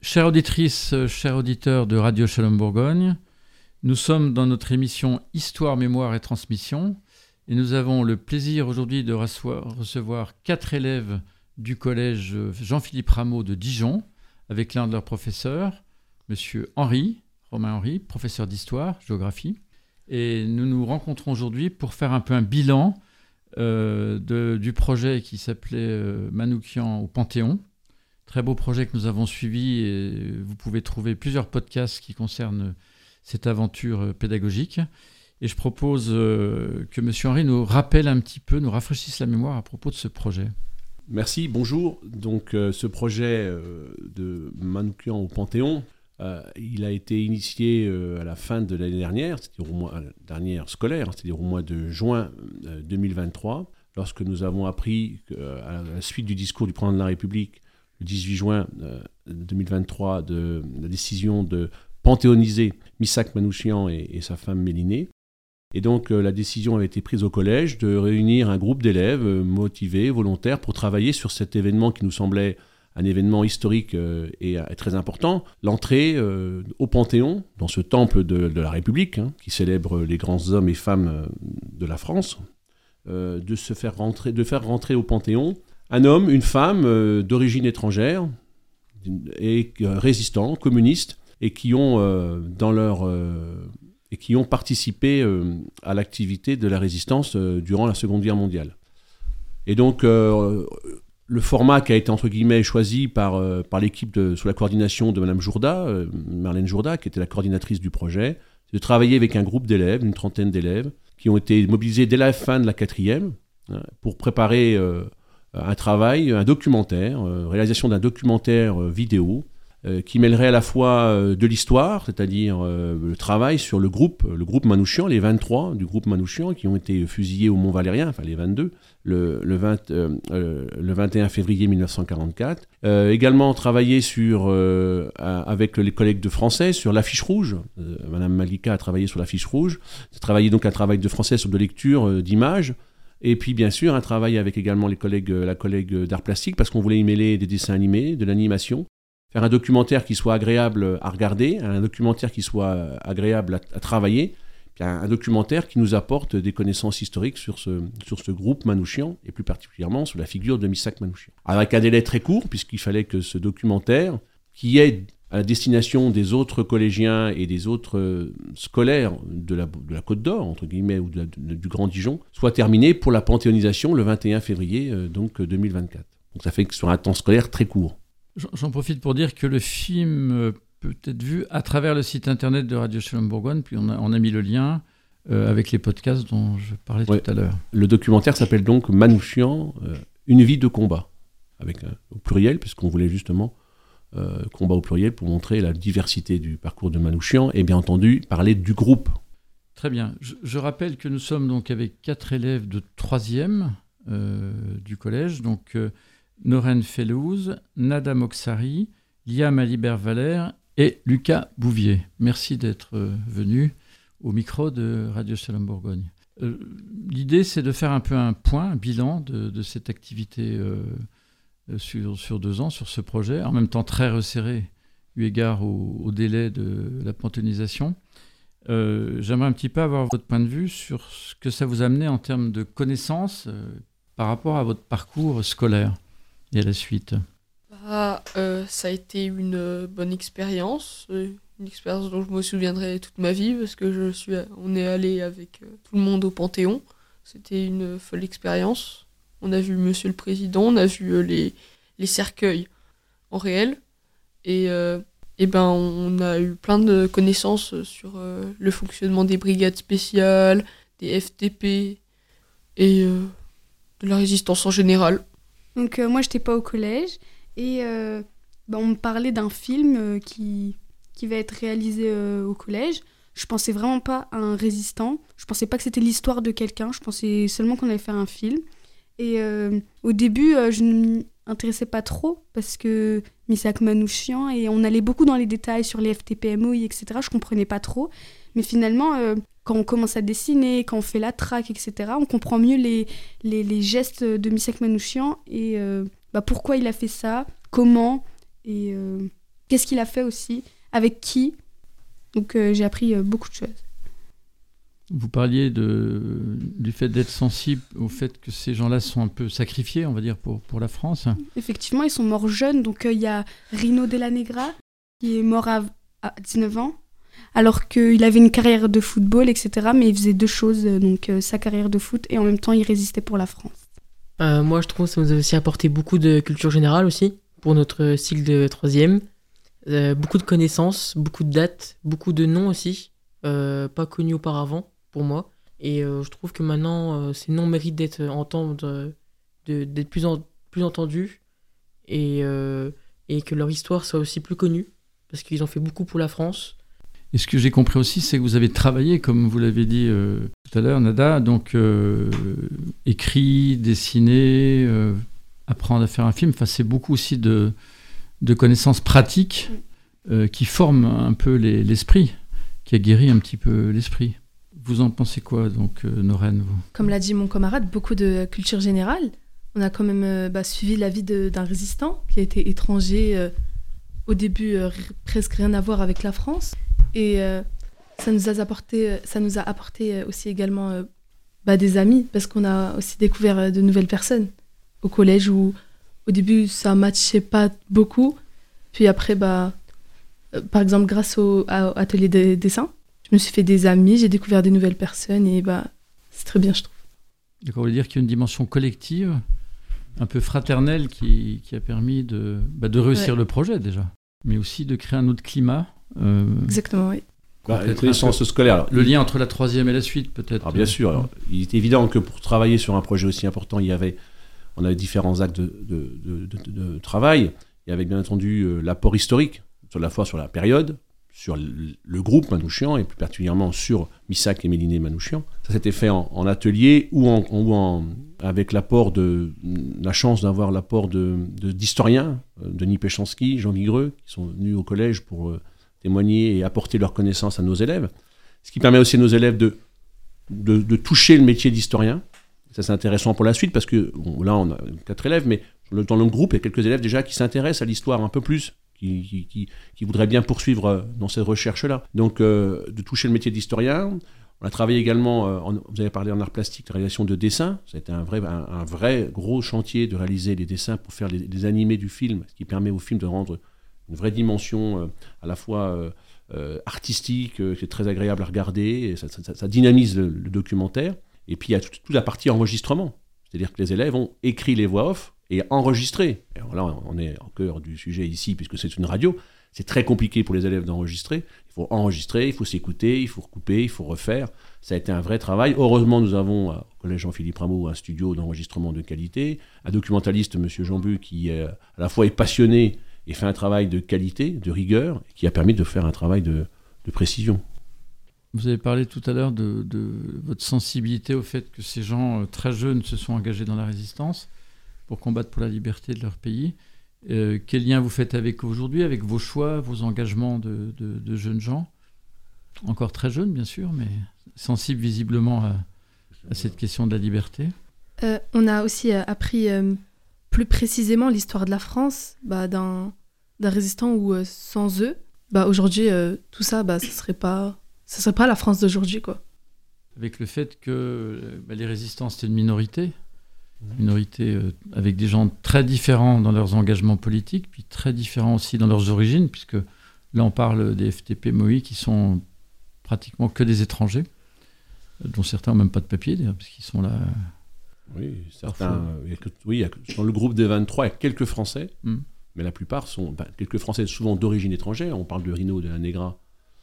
Chères auditrices, chers auditeurs de Radio Shalom Bourgogne, nous sommes dans notre émission Histoire, Mémoire et Transmission et nous avons le plaisir aujourd'hui de recevoir 4 élèves du collège Jean-Philippe Rameau de Dijon avec l'un de leurs professeurs, monsieur Romain Henry, professeur d'histoire, géographie. Et nous nous rencontrons aujourd'hui pour faire un peu un bilan du projet qui s'appelait Manouchian au Panthéon. Très beau projet que nous avons suivi et vous pouvez trouver plusieurs podcasts qui concernent cette aventure pédagogique. Et je propose que M. Henry nous rappelle un petit peu, nous rafraîchisse la mémoire à propos de ce projet. Merci, bonjour. Donc ce projet de Manouchian au Panthéon, il a été initié à la fin de l'année dernière, c'est-à-dire au mois dernière scolaire, c'est-à-dire au mois de juin 2023, lorsque nous avons appris qu'à la suite du discours du président de la République, le 18 juin 2023, de la décision de panthéoniser Missak Manouchian et sa femme Mélinée. Et donc la décision avait été prise au collège de réunir un groupe d'élèves motivés, volontaires, pour travailler sur cet événement qui nous semblait un événement historique et très important, l'entrée au Panthéon, dans ce temple de la République, qui célèbre les grands hommes et femmes de la France, de faire rentrer au Panthéon un homme, une femme d'origine étrangère, et résistants, communistes, et qui ont participé à l'activité de la résistance durant la Seconde Guerre mondiale. Et donc, le format qui a été, entre guillemets, choisi par l'équipe sous la coordination de Mme Jourda, Marlène Jourda, qui était la coordinatrice du projet, c'est de travailler avec un groupe d'élèves, une trentaine d'élèves, qui ont été mobilisés dès la fin de la 4e pour préparer un travail, un documentaire, réalisation d'un documentaire vidéo, qui mêlerait à la fois de l'histoire, c'est-à-dire le travail sur le groupe Manouchian, les 23 du groupe Manouchian qui ont été fusillés au Mont-Valérien, enfin les 22, le 21 février 1944. Également travailler avec les collègues de français sur l'affiche rouge. Madame Malika a travaillé sur l'affiche rouge. Travailler donc un travail de français sur de lecture d'images. Et puis bien sûr un travail avec également la collègue d'art plastique, parce qu'on voulait y mêler des dessins animés, de l'animation. Faire un documentaire qui soit agréable à regarder, un documentaire qui soit agréable à travailler, puis un documentaire qui nous apporte des connaissances historiques sur ce groupe Manouchian, et plus particulièrement sur la figure de Missak Manouchian. Avec un délai très court, puisqu'il fallait que ce documentaire, qui est à la destination des autres collégiens et des autres scolaires de la Côte d'Or, entre guillemets, ou du Grand Dijon, soit terminé pour la panthéonisation le 21 février 2024. Donc ça fait que sur un temps scolaire très court. J'en profite pour dire que le film peut être vu à travers le site internet de Radio Shalom Bourgogne, puis on a mis le lien avec les podcasts dont je parlais tout à l'heure. Le documentaire s'appelle donc Manouchian, une vie de combat, au pluriel, puisqu'on voulait justement combat au pluriel pour montrer la diversité du parcours de Manouchian et bien entendu parler du groupe. Très bien. Je rappelle que nous sommes donc avec 4 élèves de 3e du collège, donc Noren Fellouz, Nada Moksari, Liam Alibert-Valère et Lucas Bouvier. Merci d'être venus au micro de Radio Shalom Bourgogne. L'idée, c'est de faire un peu un bilan de cette activité sur 2 ans, sur ce projet, en même temps très resserré, eu égard au délai de la panthéonisation. J'aimerais un petit peu avoir votre point de vue sur ce que ça vous a amené en termes de connaissances par rapport à votre parcours scolaire et à la suite. Ça a été une bonne expérience, une expérience dont je me souviendrai toute ma vie, parce que on est allé avec tout le monde au Panthéon. C'était une folle expérience. On a vu Monsieur le Président, on a vu les cercueils en réel, et on a eu plein de connaissances sur le fonctionnement des brigades spéciales, des FTP et de la résistance en général. Donc moi j'étais pas au collège et on me parlait d'un film qui va être réalisé au collège. Je pensais vraiment pas à un résistant, je pensais pas que c'était l'histoire de quelqu'un, je pensais seulement qu'on allait faire un film. Et au début, je ne m'y intéressais pas trop parce que Missak Manouchian, et on allait beaucoup dans les détails sur les FTP-MOI, etc. Je comprenais pas trop. Mais finalement, quand on commence à dessiner, quand on fait la traque, etc., on comprend mieux les gestes de Missak Manouchian et pourquoi il a fait ça, comment, et qu'est-ce qu'il a fait aussi, avec qui. Donc j'ai appris beaucoup de choses. Vous parliez du fait d'être sensible au fait que ces gens-là sont un peu sacrifiés, on va dire, pour la France. Effectivement, ils sont morts jeunes. Donc il y a Rino Della Negra qui est mort à 19 ans, alors qu'il avait une carrière de football, etc. Mais il faisait deux choses, donc sa carrière de foot et en même temps il résistait pour la France. Moi, je trouve que ça nous a aussi apporté beaucoup de culture générale aussi, pour notre cycle de 3e. Beaucoup de connaissances, beaucoup de dates, beaucoup de noms aussi, pas connus auparavant pour moi. Et je trouve que maintenant, ces noms méritent d'être d'être plus entendus et que leur histoire soit aussi plus connue, parce qu'ils ont fait beaucoup pour la France. Et ce que j'ai compris aussi, c'est que vous avez travaillé, comme vous l'avez dit tout à l'heure, Nada, donc écrit, dessiné, apprendre à faire un film. Enfin, c'est beaucoup aussi de connaissances pratiques qui forment un peu l'esprit, qui aguerrit un petit peu l'esprit. Vous en pensez quoi, donc, Noren, vous ? Comme l'a dit mon camarade, beaucoup de culture générale. On a quand même suivi la vie d'un résistant qui a été étranger, au début presque rien à voir avec la France. Et ça nous a apporté aussi également des amis, parce qu'on a aussi découvert de nouvelles personnes au collège où au début ça matchait pas beaucoup. Puis après, par exemple, grâce à atelier de dessin, je me suis fait des amis, j'ai découvert des nouvelles personnes et c'est très bien, je trouve. Donc on veut dire qu'il y a une dimension collective, un peu fraternelle, qui a permis de réussir le projet déjà, mais aussi de créer un autre climat. Exactement, oui. La connaissance scolaire. Alors, le lien entre la 3e et la suite, peut-être. Alors bien sûr. Alors, il est évident que pour travailler sur un projet aussi important, on avait différents actes de travail. Il y avait bien entendu l'apport historique, à la fois sur la période, sur le groupe Manouchian, et plus particulièrement sur Missak et Méliné Manouchian. Ça s'était fait en atelier ou avec la chance d'avoir l'apport d'historiens, Denis Péchanski, Jean Vigreux, qui sont venus au collège pour témoigner et apporter leurs connaissances à nos élèves. Ce qui permet aussi à nos élèves de toucher le métier d'historien. Ça, c'est intéressant pour la suite, parce que là, on a 4 élèves, mais dans le groupe, il y a quelques élèves déjà qui s'intéressent à l'histoire un peu plus, qui voudraient bien poursuivre dans cette recherche-là. Donc, de toucher le métier d'historien. On a travaillé également, vous avez parlé en art plastique, de réalisation de dessins. Ça a été un vrai gros chantier de réaliser les dessins pour faire les animés du film, ce qui permet au film de rendre une vraie dimension à la fois artistique, qui est très agréable à regarder, et ça dynamise le documentaire. Et puis il y a toute la partie enregistrement, c'est-à-dire que les élèves ont écrit les voix off et enregistré. Alors là, on est au cœur du sujet ici, puisque c'est une radio. C'est très compliqué pour les élèves d'enregistrer. Il faut enregistrer, il faut s'écouter, il faut recouper, il faut refaire. Ça a été un vrai travail. Heureusement, nous avons au Collège Jean-Philippe Rameau un studio d'enregistrement de qualité, un documentaliste, M. Jambu, qui à la fois est passionné et fait un travail de qualité, de rigueur, qui a permis de faire un travail de précision. Vous avez parlé tout à l'heure de votre sensibilité au fait que ces gens très jeunes se sont engagés dans la résistance pour combattre pour la liberté de leur pays. Quel lien vous faites avec eux aujourd'hui, avec vos choix, vos engagements de jeunes gens ? Encore très jeunes, bien sûr, mais sensibles visiblement à cette question de la liberté. On a aussi appris plus précisément l'histoire de la France, d'un résistant où sans eux, aujourd'hui, tout ça, ça serait pas la France d'aujourd'hui, quoi. Avec le fait que les résistants, c'était une minorité avec des gens très différents dans leurs engagements politiques, puis très différents aussi dans leurs origines, puisque là, on parle des FTP-MOI qui sont pratiquement que des étrangers, dont certains n'ont même pas de papier, d'ailleurs, parce qu'ils sont là... Oui, certains. Dans le groupe des 23, il y a quelques Français, mais la plupart sont quelques Français souvent d'origine étrangère. On parle de Rino Della Negra,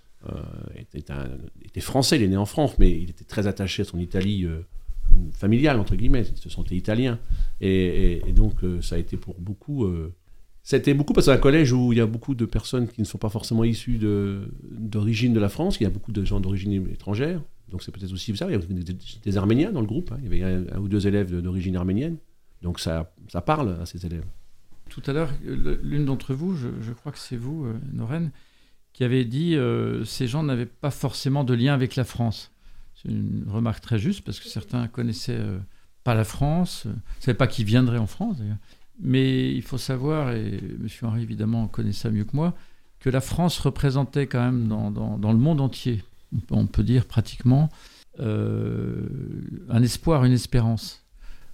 était français, il est né en France, mais il était très attaché à son Italie familiale, entre guillemets, il se sentait italien. Et donc, ça a été pour beaucoup... Ça a été beaucoup parce que c'est un collège où il y a beaucoup de personnes qui ne sont pas forcément issues d'origine de la France, il y a beaucoup de gens d'origine étrangère. Donc c'est peut-être aussi ça, il y avait des Arméniens dans le groupe, il y avait un ou deux élèves d'origine arménienne, donc ça parle à ces élèves. Tout à l'heure, l'une d'entre vous, je crois que c'est vous, Noren, qui avait dit ces gens n'avaient pas forcément de lien avec la France. C'est une remarque très juste, parce que certains connaissaient pas la France, ne savaient pas qui viendrait en France d'ailleurs. Mais il faut savoir, et M. Henry évidemment connaît ça mieux que moi, que la France représentait quand même dans le monde entier, on peut dire pratiquement, un espoir, une espérance.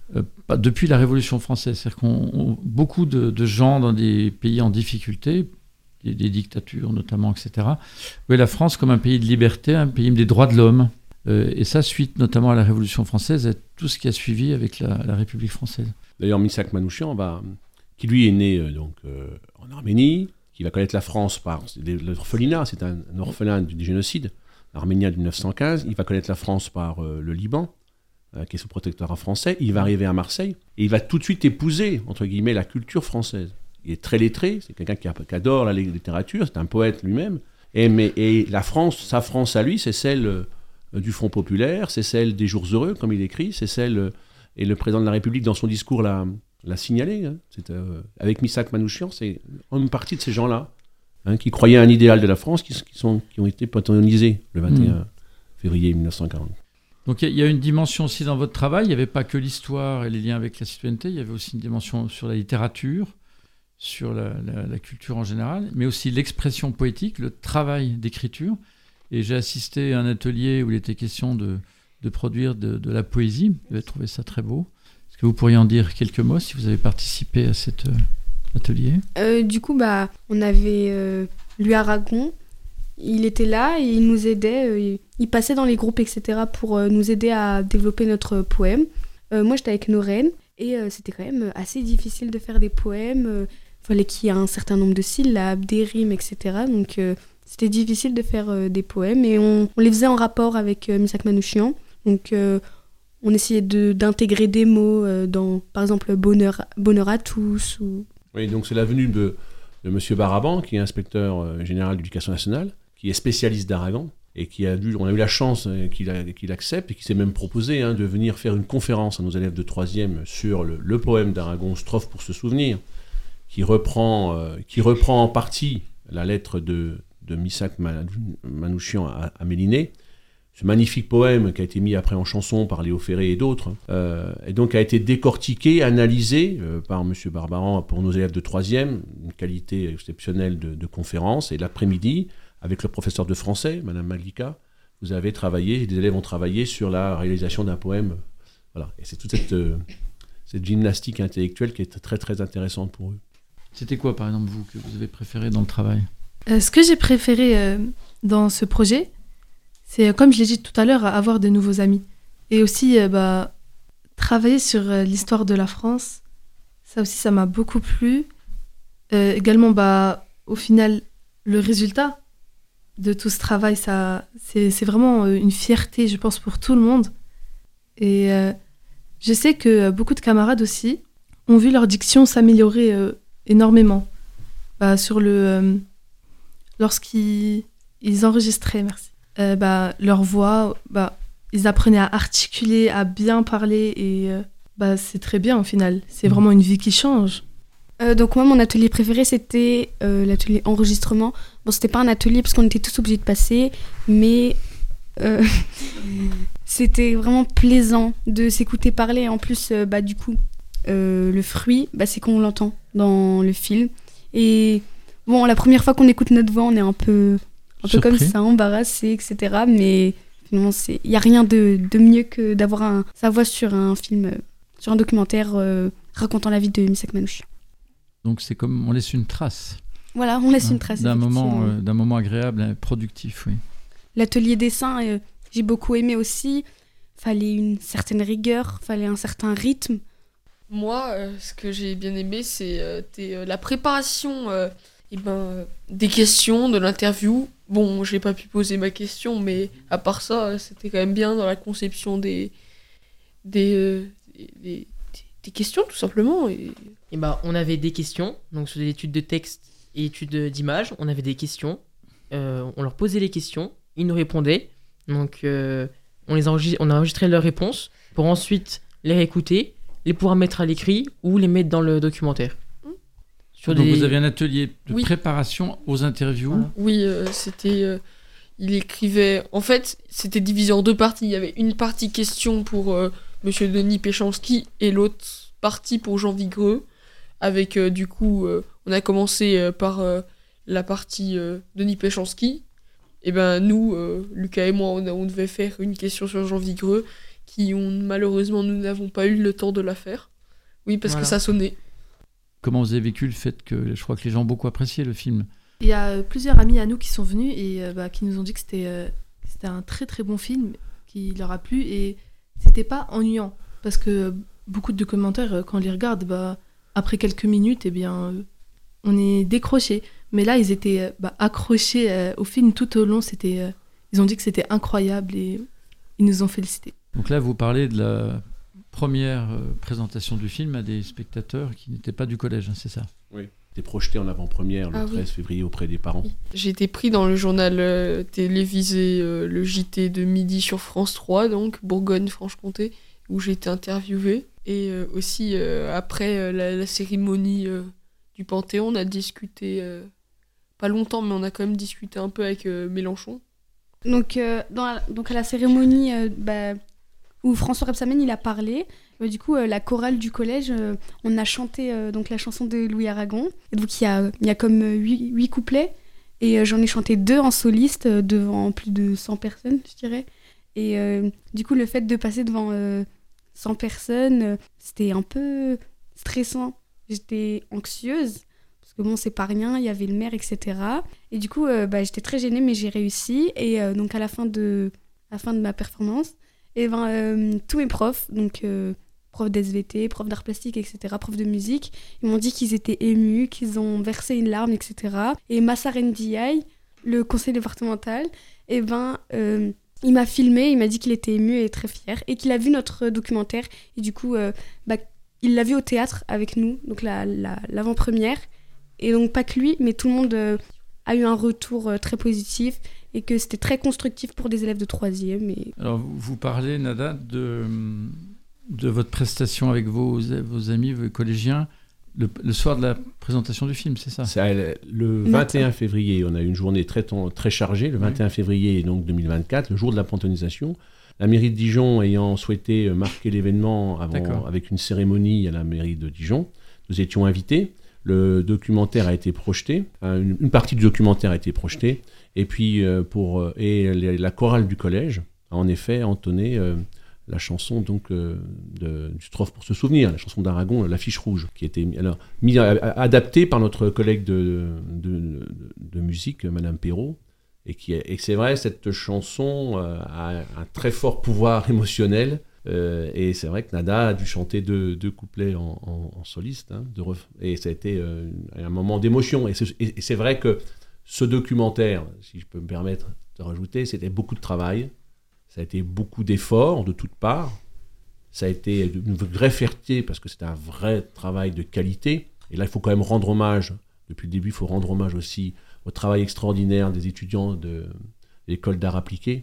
Depuis la Révolution française, c'est-à-dire beaucoup de gens dans des pays en difficulté, des dictatures notamment, etc., voyaient la France comme un pays de liberté, un pays des droits de l'homme. Et ça, suite notamment à la Révolution française et tout ce qui a suivi avec la République française. D'ailleurs, Missak Manouchian, qui lui est né en Arménie, qui va connaître la France par l'orphelinat, c'est un orphelin du génocide arménien de 1915, il va connaître la France par le Liban, qui est sous protectorat français, il va arriver à Marseille, et il va tout de suite épouser, entre guillemets, la culture française. Il est très lettré, c'est quelqu'un qui adore la littérature, c'est un poète lui-même, et la France, sa France à lui, c'est celle du Front populaire, c'est celle des jours heureux, comme il écrit, c'est celle, et le président de la République, dans son discours, l'a signalé, hein. Avec Missak Manouchian, c'est une partie de ces gens-là, hein, qui croyaient à un idéal de la France, qui ont été panthéonisés le 21 février 1940. Donc il y a une dimension aussi dans votre travail, il n'y avait pas que l'histoire et les liens avec la citoyenneté, il y avait aussi une dimension sur la littérature, sur la culture en général, mais aussi l'expression poétique, le travail d'écriture. Et j'ai assisté à un atelier où il était question de produire de la poésie. Vous avez trouvé ça très beau. Est-ce que vous pourriez en dire quelques mots si vous avez participé à cet atelier ? Du coup, on avait lu Aragon. Il était là et il nous aidait. Il passait dans les groupes, etc. pour nous aider à développer notre poème. Moi, j'étais avec Norène et c'était quand même assez difficile de faire des poèmes. Il fallait qu'il y ait un certain nombre de syllabes, des rimes, etc. Donc, c'était difficile de faire des poèmes et on les faisait en rapport avec Missak Manouchian. Donc, on essayait d'intégrer des mots dans, par exemple, bonheur à tous. Oui, donc c'est la venue de M. Baraban, qui est inspecteur général d'éducation nationale, qui est spécialiste d'Aragon, et on a eu la chance qu'il accepte, et qui s'est même proposé de venir faire une conférence à nos élèves de 3e sur le poème d'Aragon, Strophe pour se souvenir, qui reprend en partie la lettre de Missak Manouchian à Méliné, ce magnifique poème qui a été mis après en chanson par Léo Ferré et d'autres, et donc a été décortiqué, analysé par M. Barbaran pour nos élèves de 3e, une qualité exceptionnelle de conférence, et l'après-midi, avec le professeur de français, Mme Maglika, vous avez travaillé, des élèves ont travaillé sur la réalisation d'un poème. Voilà. Et c'est toute cette gymnastique intellectuelle qui est très très intéressante pour eux. C'était quoi, par exemple, vous, que vous avez préféré dans le travail ? Ce que j'ai préféré dans ce projet, c'est, comme je l'ai dit tout à l'heure, avoir de nouveaux amis. Et aussi, travailler sur l'histoire de la France. Ça aussi, ça m'a beaucoup plu. Également, au final, le résultat de tout ce travail, c'est vraiment une fierté, je pense, pour tout le monde. Et je sais que beaucoup de camarades aussi ont vu leur diction s'améliorer énormément. Lorsqu'ils enregistraient, merci. Leur voix, ils apprenaient à articuler, à bien parler, et c'est très bien au final. C'est vraiment une vie qui change. Donc moi, mon atelier préféré, c'était l'atelier enregistrement. Bon, c'était pas un atelier parce qu'on était tous obligés de passer, mais c'était vraiment plaisant de s'écouter parler. En plus, du coup, le fruit, c'est qu'on l'entend dans le film. Et bon, la première fois qu'on écoute notre voix, on est un peu comme ça, embarrassé, etc. Mais finalement, il n'y a rien de mieux que d'avoir sa voix sur un film, sur un documentaire racontant la vie de Missak Manouchian. Donc c'est comme on laisse une trace. Voilà, on laisse une trace. D'un moment agréable, productif, oui. L'atelier dessin, j'ai beaucoup aimé aussi. Fallait une certaine rigueur, fallait un certain rythme. Moi, ce que j'ai bien aimé, c'était la préparation des questions, de l'interview. Bon, j'ai pas pu poser ma question, mais à part ça, c'était quand même bien dans la conception des questions, tout simplement. Et on avait des questions, donc sur des études de texte et études d'images, on avait des questions. On leur posait les questions, ils nous répondaient. Donc, on a enregistré leurs réponses pour ensuite les réécouter, les pouvoir mettre à l'écrit ou les mettre dans le documentaire. Donc vous avez un atelier de préparation aux interviews. Voilà. Oui, c'était... il écrivait... En fait, c'était divisé en deux parties. Il y avait une partie question pour Monsieur Denis Péchanski et l'autre partie pour Jean Vigreux. Avec, on a commencé par la partie Denis Péchanski, et ben nous, Lucas et moi, on devait faire une question sur Jean Vigreux, malheureusement, nous n'avons pas eu le temps de la faire. Oui, parce que ça sonnait. Comment vous avez vécu le fait que je crois que les gens ont beaucoup apprécié le film? Il y a plusieurs amis à nous qui sont venus et qui nous ont dit que c'était un très très bon film, qui leur a plu et c'était pas ennuyant. Parce que beaucoup de commentaires, quand on les regarde, après quelques minutes, eh bien, on est décroché. Mais là, ils étaient accrochés au film tout au long. Ils ont dit que c'était incroyable et ils nous ont félicités. Donc là, vous parlez de la première présentation du film à des spectateurs qui n'étaient pas du collège, hein, c'est ça? Oui. C'était projeté en avant-première le 13 février auprès des parents. J'ai été pris dans le journal télévisé, le JT de midi sur France 3, donc Bourgogne-Franche-Comté, où j'ai été interviewée. Et aussi, après la cérémonie du Panthéon, on a discuté, pas longtemps, mais on a quand même discuté un peu avec Mélenchon. Donc, à la cérémonie où François Rebsamen il a parlé, du coup, la chorale du collège, on a chanté donc la chanson de Louis Aragon. Et donc, il y a comme 8 couplets. Et j'en ai chanté 2 en soliste devant plus de 100 personnes, je dirais. Et du coup, le fait de passer devant 100 personnes, c'était un peu stressant. J'étais anxieuse, parce que bon, c'est pas rien, il y avait le maire, etc. Et du coup, j'étais très gênée, mais j'ai réussi. Et donc, à la fin de ma performance, et tous mes profs, donc profs d'SVT, profs d'art plastique, etc., profs de musique, ils m'ont dit qu'ils étaient émus, qu'ils ont versé une larme, etc. Et Massar Ndiaye, le conseiller départemental, il m'a filmé, il m'a dit qu'il était ému et très fier, et qu'il a vu notre documentaire, et du coup, il l'a vu au théâtre avec nous, donc l'avant-première, et donc pas que lui, mais tout le monde a eu un retour très positif, et que c'était très constructif pour des élèves de 3e. Et... Alors, vous parlez, Nada, de votre prestation avec vos amis, vos collégiens, le soir de la présentation du film, c'est ça? C'est le 21 février, on a eu une journée très chargée, le 21 février donc 2024, le jour de la panthéonisation. La mairie de Dijon ayant souhaité marquer l'événement avec une cérémonie à la mairie de Dijon, nous étions invités. Le documentaire a été projeté, une partie du documentaire a été projetée, et puis la chorale du collège a en effet entonné la chanson donc du Strophe pour se souvenir, la chanson d'Aragon, l'affiche rouge, qui était adaptée par notre collègue de musique, Madame Perrault, et c'est vrai, cette chanson a un très fort pouvoir émotionnel. Et c'est vrai que Nada a dû chanter deux couplets en soliste, hein, et ça a été un moment d'émotion. Et c'est vrai que ce documentaire, si je peux me permettre de rajouter, c'était beaucoup de travail, ça a été beaucoup d'efforts de toutes parts, ça a été une vraie fierté parce que c'était un vrai travail de qualité. Et là, il faut quand même rendre hommage, depuis le début, il faut rendre hommage aussi au travail extraordinaire des étudiants de l'école d'art appliqué,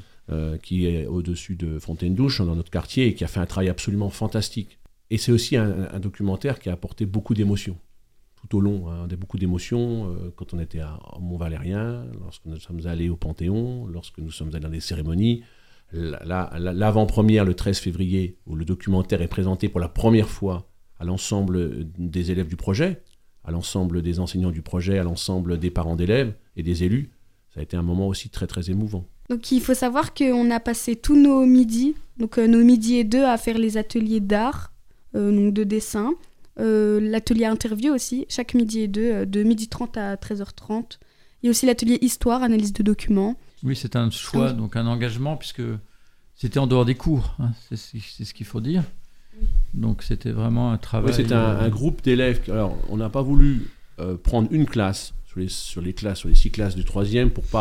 qui est au-dessus de Fontaine-Douche, dans notre quartier, et qui a fait un travail absolument fantastique. Et c'est aussi un documentaire qui a apporté beaucoup d'émotions, tout au long, hein, beaucoup d'émotions, quand on était à Mont-Valérien, lorsque nous sommes allés au Panthéon, lorsque nous sommes allés dans des cérémonies. L'avant-première, le 13 février, où le documentaire est présenté pour la première fois à l'ensemble des élèves du projet, à l'ensemble des enseignants du projet, à l'ensemble des parents d'élèves et des élus, ça a été un moment aussi très très émouvant. Donc il faut savoir qu'on a passé tous nos midis, donc nos midis et 2 à faire les ateliers d'art, donc de dessin, l'atelier interview aussi, chaque midi et 2, de 12h30 à 13h30. Il y a aussi l'atelier histoire, analyse de documents. Oui, c'est un choix, donc un engagement, puisque c'était en dehors des cours, hein, c'est ce qu'il faut dire. Donc c'était vraiment un travail... Oui, c'était un groupe d'élèves. Alors, on n'a pas voulu prendre une classe sur les 6 classes du 3e pour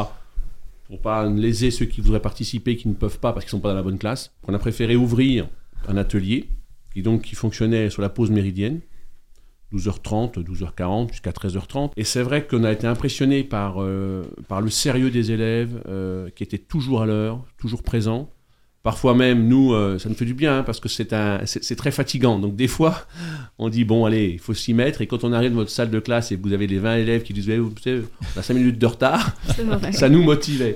pas léser ceux qui voudraient participer, qui ne peuvent pas parce qu'ils ne sont pas dans la bonne classe. On a préféré ouvrir un atelier qui fonctionnait sur la pause méridienne, 12h30, 12h40 jusqu'à 13h30. Et c'est vrai qu'on a été impressionné par le sérieux des élèves qui étaient toujours à l'heure, toujours présents. Parfois même, nous, ça nous fait du bien, hein, parce que c'est très fatigant. Donc des fois, on dit, bon, allez, il faut s'y mettre. Et quand on arrive dans votre salle de classe et que vous avez les 20 élèves qui disent, vous savez, on a 5 minutes de retard, ça nous motivait.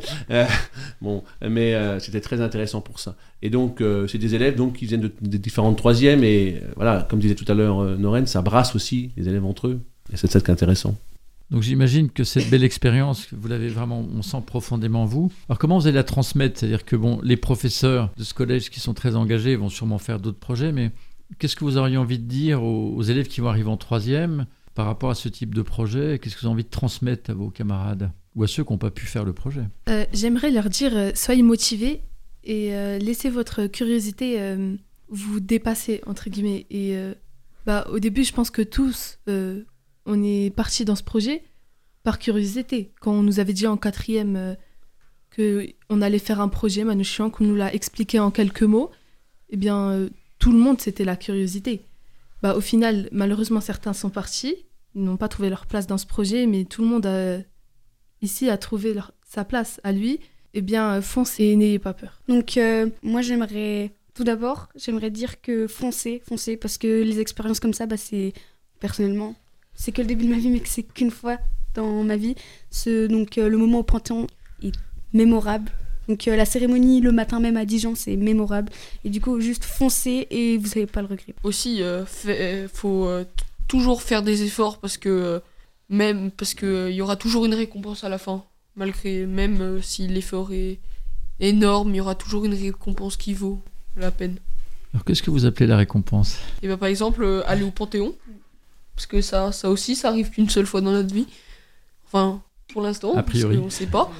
Mais c'était très intéressant pour ça. Et donc, c'est des élèves donc, qui viennent de différentes 3e. Et voilà, comme disait tout à l'heure Noren, ça brasse aussi les élèves entre eux. Et c'est ça qui est intéressant. Donc j'imagine que cette belle expérience, vous l'avez vraiment, on sent profondément vous. Alors comment vous allez la transmettre? C'est-à-dire que les professeurs de ce collège qui sont très engagés vont sûrement faire d'autres projets, mais qu'est-ce que vous auriez envie de dire aux élèves qui vont arriver en 3e par rapport à ce type de projet? Qu'est-ce que vous avez envie de transmettre à vos camarades ou à ceux qui n'ont pas pu faire le projet? J'aimerais leur dire, soyez motivés et laissez votre curiosité vous dépasser, entre guillemets. Et au début, je pense que tous, on est partis dans ce projet par curiosité. Quand on nous avait dit en 4e qu'on allait faire un projet Manouchian, qu'on nous l'a expliqué en quelques mots, eh bien, tout le monde, c'était la curiosité. Au final, malheureusement, certains sont partis, ils n'ont pas trouvé leur place dans ce projet, mais tout le monde ici a trouvé sa place à lui. Eh bien, foncez et n'ayez pas peur. Donc, moi, tout d'abord, j'aimerais dire que foncez, parce que les expériences comme ça, personnellement, c'est que le début de ma vie, mais que c'est qu'une fois dans ma vie. Donc, le moment au Panthéon est mémorable. Donc, la cérémonie le matin même à Dijon, c'est mémorable. Et du coup, juste foncez et vous n'allez pas le regretter. Aussi, faut toujours faire des efforts parce que il y aura toujours une récompense à la fin. Même si l'effort est énorme, il y aura toujours une récompense qui vaut la peine. Alors qu'est-ce que vous appelez la récompense? Et par exemple, aller au Panthéon, parce que ça aussi, ça arrive qu'une seule fois dans notre vie. Enfin, pour l'instant, a priori. Parce qu'on sait pas.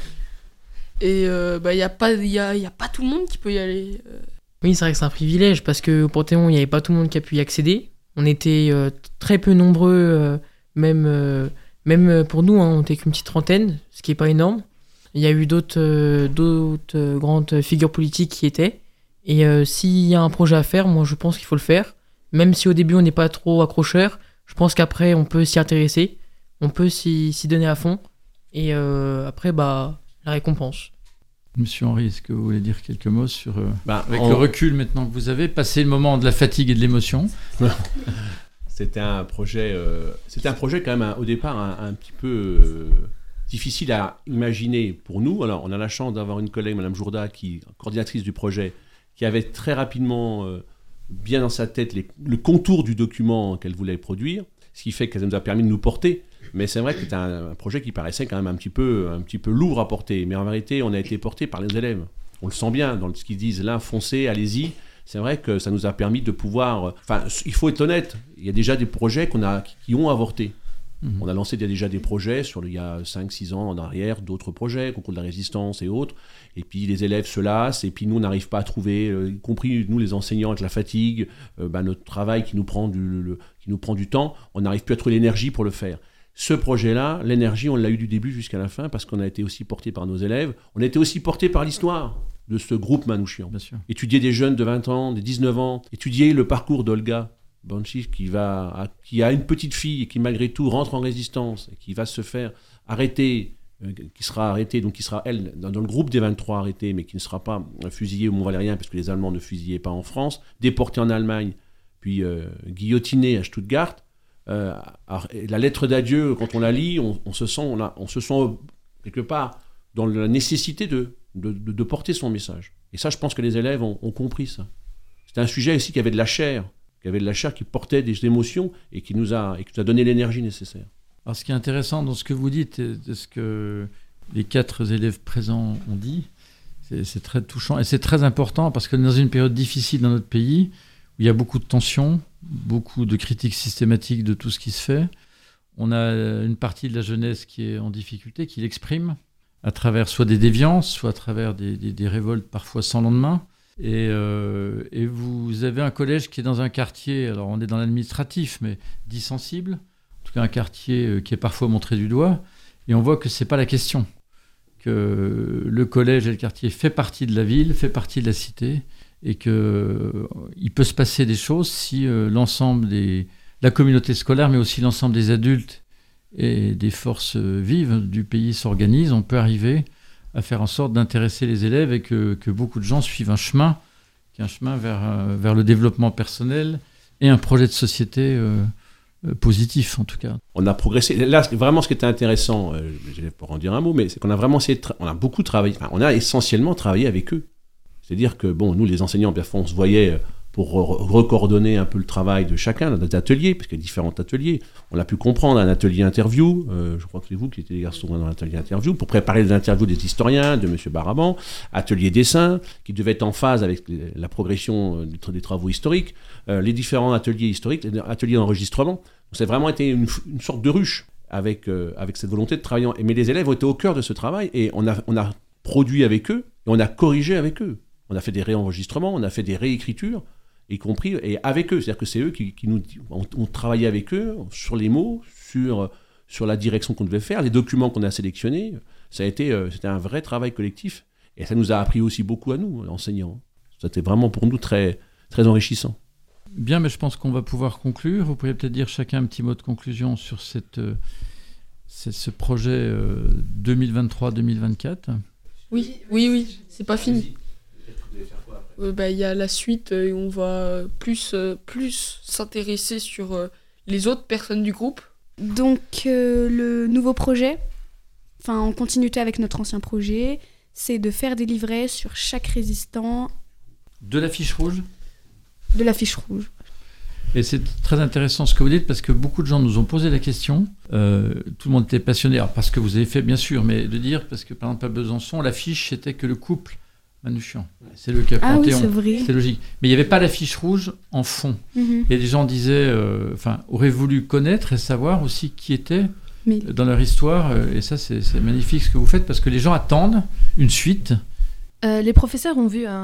Et y a pas tout le monde qui peut y aller. Oui, c'est vrai que c'est un privilège, parce qu'au Panthéon, il n'y avait pas tout le monde qui a pu y accéder. On était très peu nombreux, même pour nous, on n'était qu'une petite trentaine, ce qui n'est pas énorme. Il y a eu d'autres grandes figures politiques qui étaient. Et s'il y a un projet à faire, moi je pense qu'il faut le faire. Même si au début on n'est pas trop accrocheur, je pense qu'après on peut s'y intéresser, on peut s'y donner à fond. Et après, la récompense. Monsieur Henry, est-ce que vous voulez dire quelques mots sur, avec le recul maintenant que vous avez passé le moment de la fatigue et de l'émotion? C'était un projet quand même au départ un petit peu difficile à imaginer pour nous. Alors on a la chance d'avoir une collègue, Madame Jourda, qui est coordinatrice du projet, qui avait très rapidement bien dans sa tête le contour du document qu'elle voulait produire, ce qui fait qu'elle nous a permis de nous porter. Mais c'est vrai que c'était un projet qui paraissait quand même un petit peu lourd à porter. Mais en vérité, on a été porté par les élèves. On le sent bien dans ce qu'ils disent là, foncez, allez-y. C'est vrai que ça nous a permis de pouvoir... Enfin, il faut être honnête, il y a déjà des projets qui ont avorté. On a lancé déjà des projets il y a 5-6 ans en arrière, d'autres projets, concours de la résistance et autres. Et puis les élèves se lassent, et puis nous on n'arrive pas à trouver, y compris nous les enseignants avec la fatigue, notre travail qui nous prend du temps, on n'arrive plus à trouver l'énergie pour le faire. Ce projet-là, l'énergie, on l'a eu du début jusqu'à la fin parce qu'on a été aussi porté par nos élèves. On a été aussi porté par l'histoire de ce groupe Manouchian. Étudier des jeunes de 20 ans, de 19 ans, étudier le parcours d'Olga Banchich qui a une petite fille et qui malgré tout rentre en résistance et qui va se faire arrêter, qui sera arrêtée, donc qui sera elle dans le groupe des 23 arrêtés, mais qui ne sera pas fusillée au Mont-Valérien parce que les Allemands ne fusillaient pas en France, déportée en Allemagne, puis guillotinée à Stuttgart. La lettre d'adieu, quand on la lit, on se sent quelque part dans la nécessité de porter son message. Et ça, je pense que les élèves ont compris ça. C'était un sujet aussi qui avait de la chair, qui portait des émotions et qui nous a donné l'énergie nécessaire. Alors, ce qui est intéressant dans ce que vous dites, de ce que les 4 élèves présents ont dit, c'est très touchant et c'est très important parce que dans une période difficile dans notre pays, où il y a beaucoup de tensions, beaucoup de critiques systématiques de tout ce qui se fait, on a une partie de la jeunesse qui est en difficulté, qui l'exprime à travers soit des déviances, soit à travers des révoltes parfois sans lendemain. Et vous avez un collège qui est dans un quartier, alors on est dans l'administratif, mais dit sensible, en tout cas un quartier qui est parfois montré du doigt, et on voit que ce n'est pas la question, que le collège et le quartier fait partie de la ville, fait partie de la cité, et qu'il peut se passer des choses si l'ensemble la communauté scolaire, mais aussi l'ensemble des adultes et des forces vives du pays s'organisent, on peut arriver à faire en sorte d'intéresser les élèves et que beaucoup de gens suivent un chemin, qui est un chemin vers le développement personnel et un projet de société positif en tout cas. On a progressé. Là, vraiment, ce qui était intéressant, je vais pas en dire un mot, mais c'est qu'on a vraiment essayé on a beaucoup travaillé, on a essentiellement travaillé avec eux. C'est-à-dire que, nous, les enseignants, bien on se voyait recoordonner un peu le travail de chacun dans des ateliers, parce qu'il y a différents ateliers. On a pu comprendre un atelier interview, je crois que c'est vous qui étiez les garçons dans l'atelier interview, pour préparer les interviews des historiens, de M. Baraban, atelier dessin, qui devait être en phase avec la progression des travaux historiques, les différents ateliers historiques, ateliers d'enregistrement. Donc, ça a vraiment été une sorte de ruche avec cette volonté de travailler. Mais les élèves ont été au cœur de ce travail, et on a produit avec eux, et on a corrigé avec eux. On a fait des réenregistrements, on a fait des réécritures, y compris, et avec eux. C'est-à-dire que c'est eux qui nous... On travaillait avec eux sur les mots, sur la direction qu'on devait faire, les documents qu'on a sélectionnés. C'était un vrai travail collectif. Et ça nous a appris aussi beaucoup à nous, enseignants. C'était vraiment pour nous très, très enrichissant. Bien, mais je pense qu'on va pouvoir conclure. Vous pourriez peut-être dire chacun un petit mot de conclusion sur ce projet 2023-2024. Oui, c'est pas fini. Il y a la suite et on va plus s'intéresser sur les autres personnes du groupe. Donc le nouveau projet, en continuité avec notre ancien projet, c'est de faire des livrets sur chaque résistant. De la fiche rouge ? De la fiche rouge. Et c'est très intéressant ce que vous dites, parce que beaucoup de gens nous ont posé la question. Tout le monde était passionné, alors, parce que vous avez fait bien sûr, mais de dire, parce que par exemple à Besançon, l'affiche c'était que le couple Manouchian. C'est le cas Panthéon. Oui, c'est vrai. C'est logique. Mais il n'y avait pas l'affiche rouge en fond. Et les gens disaient, auraient voulu connaître et savoir aussi qui était dans leur histoire. Et ça, c'est magnifique ce que vous faites, parce que les gens attendent une suite. Les professeurs ont vu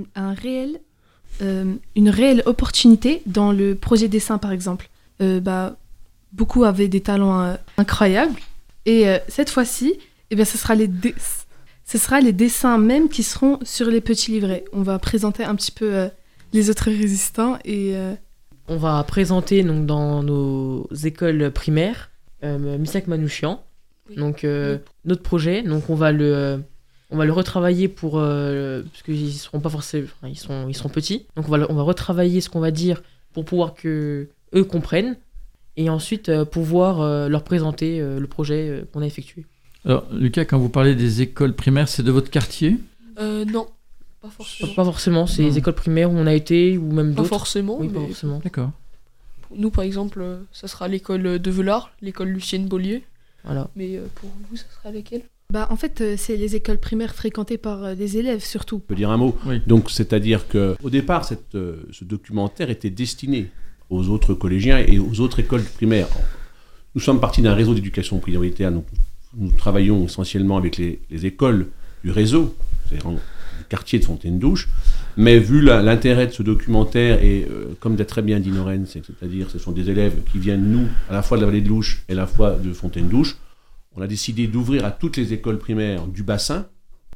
une réelle opportunité dans le projet dessin, par exemple. Beaucoup avaient des talents incroyables. Et cette fois-ci, ce sera les dessins même qui seront sur les petits livrets. On va présenter un petit peu les autres résistants. On va présenter donc, dans nos écoles primaires Missak Manouchian. Donc, notre projet. Donc, on va le retravailler parce qu'ils seront pas forcément, ils seront petits. Donc on va retravailler ce qu'on va dire pour pouvoir que eux comprennent, et ensuite pouvoir leur présenter le projet qu'on a effectué. Alors Lucas, quand vous parlez des écoles primaires, c'est de votre quartier ? Non, pas forcément. Pas forcément, c'est les écoles primaires où on a été, ou même d'autres. Pas forcément. Oui, pas forcément. D'accord. Nous, par exemple, ça sera l'école de Velard, l'école Lucienne Beaulieu. Voilà. Mais pour vous, ça sera laquelle ? En fait, c'est les écoles primaires fréquentées par des élèves, surtout. Je peux dire un mot. Oui. Donc, c'est-à-dire qu'au départ, ce documentaire était destiné aux autres collégiens et aux autres écoles primaires. Nous sommes partis d'un réseau d'éducation prioritaire. Donc, nous travaillons essentiellement avec les écoles du réseau, c'est-à-dire du quartier de Fontaine-Douche. Mais vu l'intérêt de ce documentaire, et comme l'a très bien dit Noren, c'est-à-dire ce sont des élèves qui viennent, nous, à la fois de la vallée de l'Ouche et à la fois de Fontaine-Douche, on a décidé d'ouvrir à toutes les écoles primaires du bassin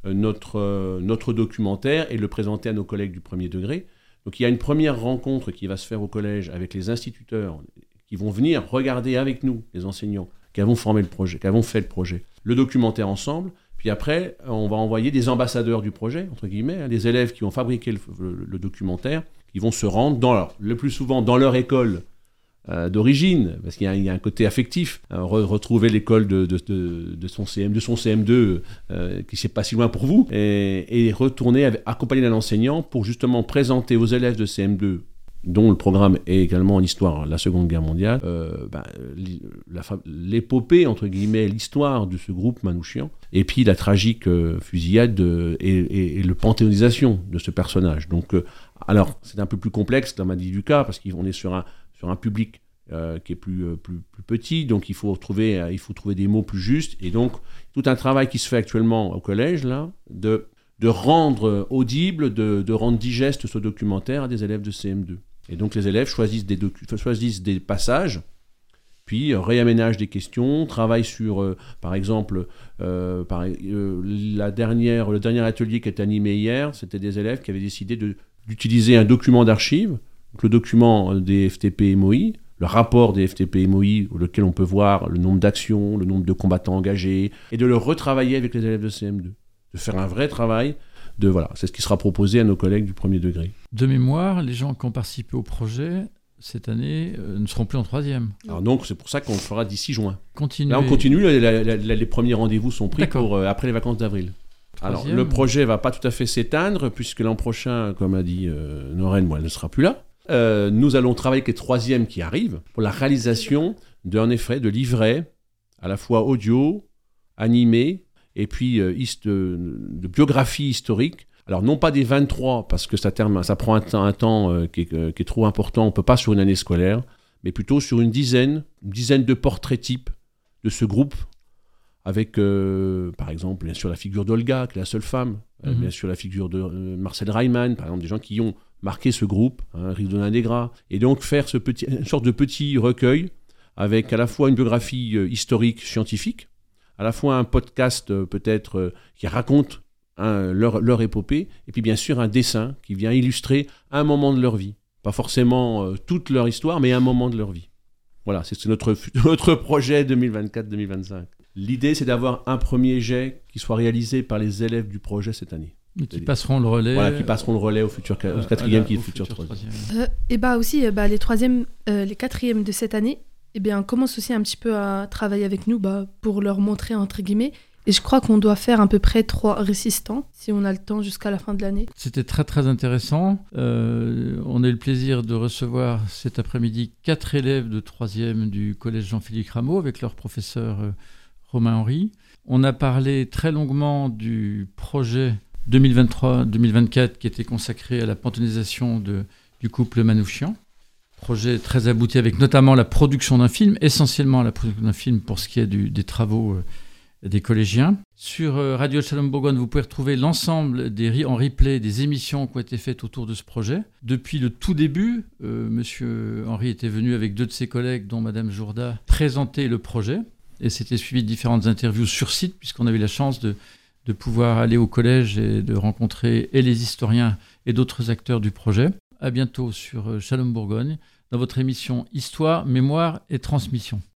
notre documentaire et le présenter à nos collègues du premier degré. Donc il y a une première rencontre qui va se faire au collège avec les instituteurs qui vont venir regarder avec nous, les enseignants, qui avons fait le projet, le documentaire ensemble. Puis après, on va envoyer des ambassadeurs du projet, entre guillemets, les élèves qui ont fabriqué le documentaire, qui vont se rendre le plus souvent dans leur école d'origine, parce qu'il y a un côté affectif, retrouver l'école de son CM2 qui c'est pas si loin pour vous, et retourner accompagné d'un enseignant pour justement présenter aux élèves de CM2, dont le programme est également en histoire, la Seconde Guerre mondiale, l'épopée, entre guillemets, l'histoire de ce groupe Manouchian, et puis la tragique fusillade et le panthéonisation de ce personnage. Donc, alors, c'est un peu plus complexe, comme a dit Lucas, parce qu'on est sur un public qui est plus petit, donc il faut trouver des mots plus justes, et donc tout un travail qui se fait actuellement au collège, là, de rendre audible, de rendre digeste ce documentaire à des élèves de CM2. Et donc les élèves choisissent des passages, puis réaménagent des questions, travaillent sur, par exemple, le dernier atelier qui a été animé hier, c'était des élèves qui avaient décidé d'utiliser un document d'archives, donc le document des FTP-MOI, le rapport des FTP-MOI, lequel on peut voir le nombre d'actions, le nombre de combattants engagés, et de le retravailler avec les élèves de CM2. De faire un vrai travail, c'est ce qui sera proposé à nos collègues du premier degré. De mémoire, les gens qui ont participé au projet, cette année, ne seront plus en troisième. Alors donc, c'est pour ça qu'on le fera d'ici juin. Continuez. Là, on continue, les premiers rendez-vous sont pris pour après les vacances d'avril. Alors, troisième. le projet ne va pas tout à fait s'éteindre, puisque l'an prochain, comme a dit Noreen, elle ne sera plus là. Nous allons travailler avec les troisièmes qui arrivent pour la réalisation de livrets, à la fois audio, animés, et puis de biographies historiques. Alors, non pas des 23, parce que ça prend un temps qui est trop important, on ne peut pas sur une année scolaire, mais plutôt sur une dizaine de portraits types de ce groupe, avec, par exemple, bien sûr, la figure d'Olga, qui est la seule femme, bien sûr, la figure de Marcel Reimann, par exemple, des gens qui ont marqué ce groupe, Ridona Negra, et donc faire une sorte de petit recueil, avec à la fois une biographie historique, scientifique, à la fois un podcast peut-être qui raconte leur épopée, et puis bien sûr un dessin qui vient illustrer un moment de leur vie. Pas forcément toute leur histoire, mais un moment de leur vie. Voilà, c'est notre projet 2024-2025. L'idée, c'est d'avoir un premier jet qui soit réalisé par les élèves du projet cette année. Et qui passeront le relais. Voilà, qui passeront le relais au quatrième, qui est le futur troisième. Et bah aussi, les troisièmes, les quatrièmes de cette année, eh bien, commencent aussi un petit peu à travailler avec nous pour leur montrer, entre guillemets. Et je crois qu'on doit faire à peu près 3 résistants, si on a le temps jusqu'à la fin de l'année. C'était très très intéressant. On a eu le plaisir de recevoir cet après-midi 4 élèves de 3e du collège Jean-Philippe Rameau avec leur professeur Romain Henry. On a parlé très longuement du projet 2023-2024 qui était consacré à la panthéonisation du couple Manouchian. Projet très abouti avec notamment la production d'un film, essentiellement la production d'un film pour ce qui est des travaux des collégiens. Sur Radio Shalom Bourgogne, vous pouvez retrouver l'ensemble en replay des émissions qui ont été faites autour de ce projet. Depuis le tout début, Monsieur Henry était venu avec 2 de ses collègues, dont Madame Jourda, présenter le projet. Et c'était suivi de différentes interviews sur site, puisqu'on a eu la chance de pouvoir aller au collège et de rencontrer et les historiens et d'autres acteurs du projet. À bientôt sur Shalom Bourgogne, dans votre émission Histoire, Mémoire et Transmission.